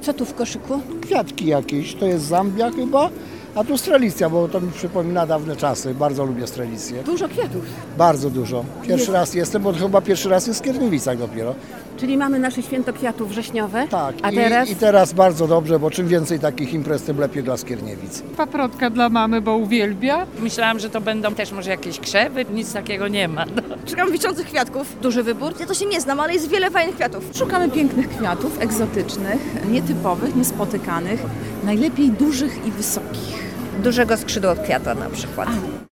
Co tu w koszyku? Kwiatki jakieś, to jest Zambia chyba, a tu strelicja, bo to mi przypomina dawne czasy. Bardzo lubię strelicję. Dużo kwiatów. Bardzo dużo. Pierwszy raz jestem, bo chyba pierwszy raz jest w Skierniewicach dopiero. Czyli mamy nasze święto kwiatów wrześniowe. Tak, A teraz? I teraz bardzo dobrze, bo czym więcej takich imprez, tym lepiej dla Skierniewic. Paprotka dla mamy, bo uwielbia. Myślałam, że to będą też może jakieś krzewy, nic takiego nie ma. Szukam wiszących kwiatków. Duży wybór? Ja to się nie znam, ale jest wiele fajnych kwiatów. Szukamy pięknych kwiatów, egzotycznych, nietypowych, niespotykanych, najlepiej dużych i wysokich. Dużego skrzydłokwiata na przykład.